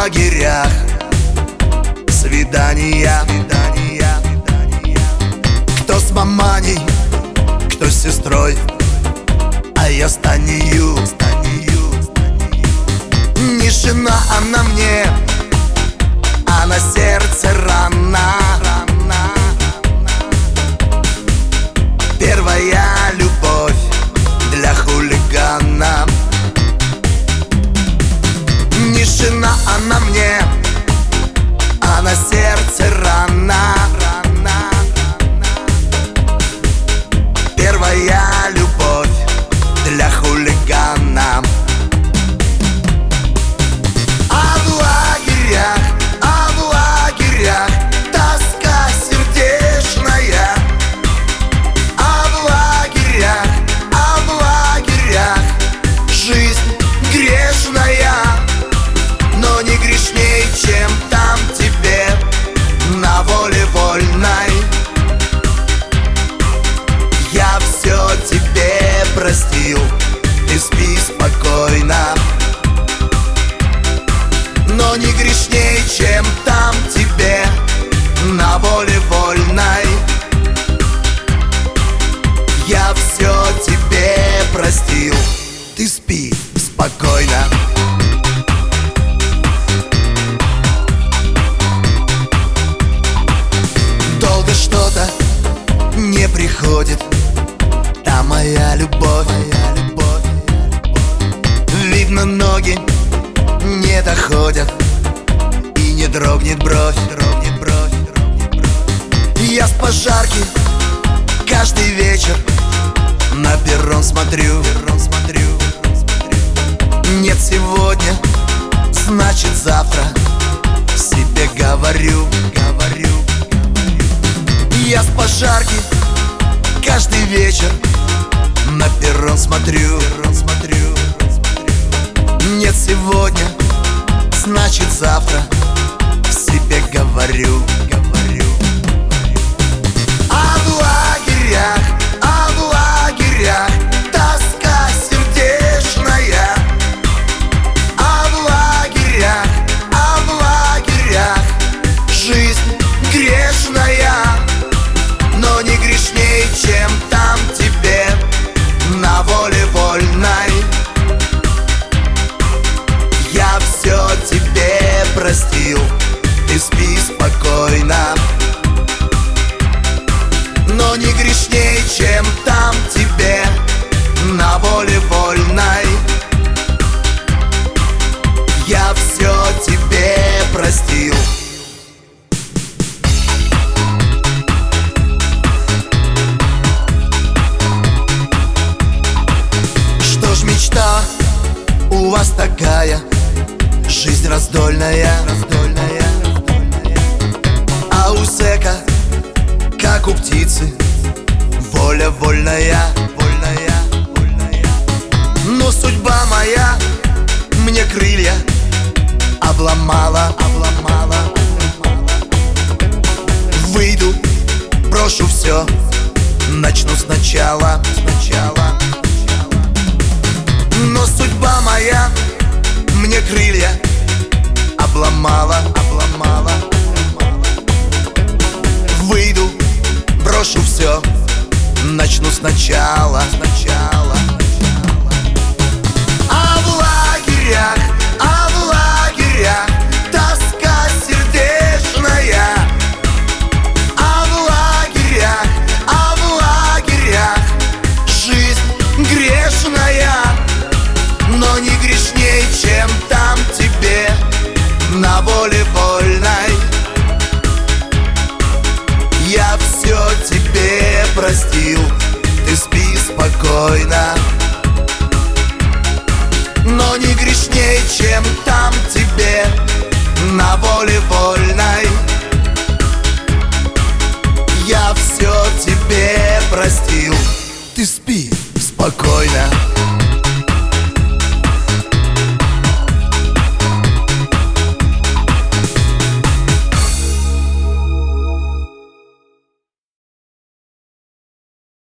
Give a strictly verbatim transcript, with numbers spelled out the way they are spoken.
лагерях свидания, свидания. Кто с маманей, кто с сестрой, а я с Танею. Не жена она мне, а на сердце рана. Первая любовь для хулигана. Не жена она мне, а на сердце рана. Первая любовь для хулигана. А в лагерях, а в лагерях тоска сердечная. А в лагерях, а в лагерях жизнь грешная. Но не грешней, чем там тебе на воле вольной. Я все тебе простил, ты спи спокойно. Но не грешней, чем там тебе на воле вольной. Я все тебе простил, ты спи спокойно. Долго что-то не приходит та моя любовь. Видно, ноги не доходят и не дрогнет бровь. Я с пожарки каждый вечер на перрон смотрю. Нет сегодня, значит завтра, себе говорю. Я с пожарки каждый вечер на перрон смотрю. Нет сегодня, значит завтра, себе говорю. А в лагерях, а в лагерях тоска сердечная. А в лагерях, а в лагерях жизнь грешная. Но не грешней, чем там тебе на воле вольной. Я все тебе простил, ты спи спокойно. Но не грешней, чем там тебе на воле вольной. Я все тебе простил. Что ж мечта у вас такая, жизнь раздольная. А у зэка, как у птицы, воля вольная. Но судьба моя мне крылья обломала. Выйду, брошу все, начну сначала. Но судьба моя мне крылья обломала. Выйду, брошу все, начну сначала. А в лагерях, а в лагерях тоска сердечная. А в лагерях, а в лагерях жизнь грешная. Но не грешней, чем там тебе на воле вольной. Я все тебе простил, ты спи спокойно. Но не грешней, чем там тебе на воле вольной. Я все тебе простил, ты спи спокойно.